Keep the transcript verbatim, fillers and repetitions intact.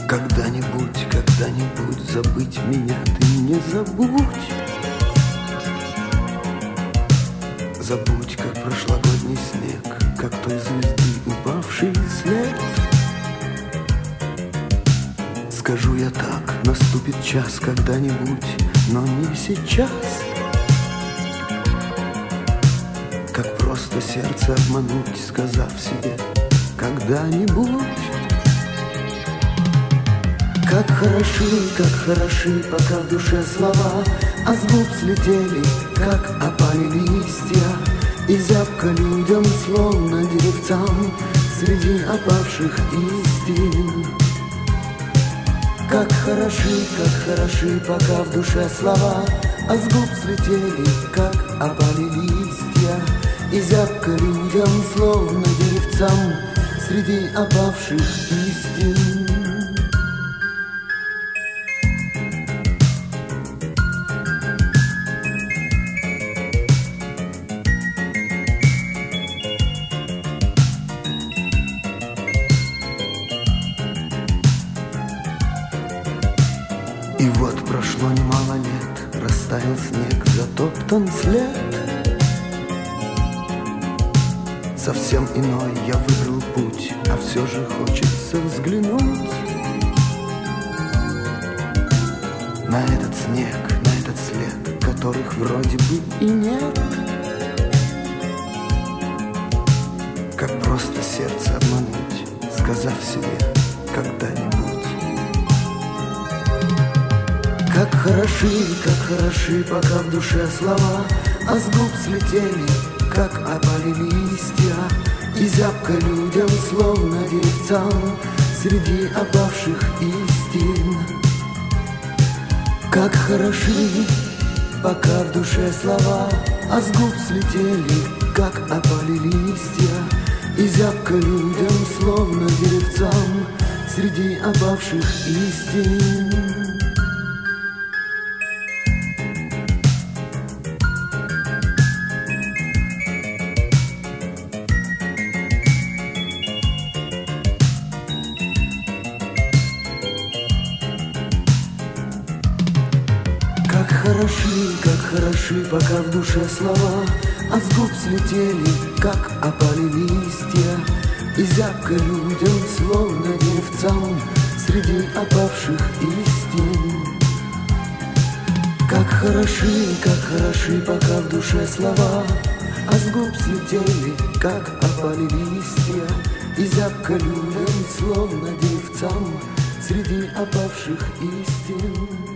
Когда-нибудь, когда-нибудь забыть меня ты не забудь. Забудь, как прошлогодний снег, как той звезды упавший след. Скажу я так, наступит час когда-нибудь, но не сейчас. Как просто сердце обмануть, сказав себе когда-нибудь. Как хороши, как хороши, пока в душе слова, а с губ слетели, как опали листья, и зябко людям, словно деревцам, среди опавших истин. Как хороши, как хороши, пока в душе слова, а с губ слетели, как опали листья, и зябко людям, словно деревцам, среди опавших истин. И вот прошло немало лет, растаял снег, затоптан след. Совсем иной я выбрал путь, а все же хочется взглянуть на этот снег, на этот след, которых вроде бы и нет. Как просто сердце обмануть, сказав себе когда-нибудь. Как хороши, как хороши, пока в душе слова, а с губ слетели, как опали листья, и зябко людям, словно деревцам, среди опавших истин. Как хороши, пока в душе слова, а с губ слетели, как опали листья, и зябко людям, словно деревцам, среди опавших истин. Как хороши, как хороши, пока в душе слова, а с губ слетели, как опали листья, и зябко людям, словно деревцам, среди опавших истин. Как хороши, как хороши, пока в душе слова, а с губ слетели, как опали листья, и зябко людям, словно деревцам, среди опавших истин.